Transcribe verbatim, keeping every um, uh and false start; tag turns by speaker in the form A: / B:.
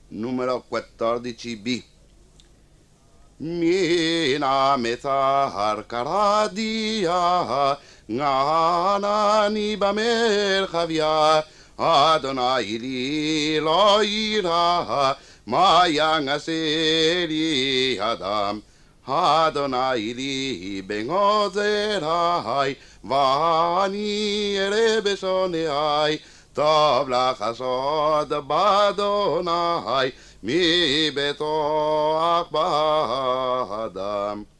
A: Numero quattordici B. Mina metzar karadia Ngana במרחביה Adonai li lo ira Ma yangase li adam Adonai li ben ozerai Vani ere besonei Tov לחסוד באדוני מבטוח באדם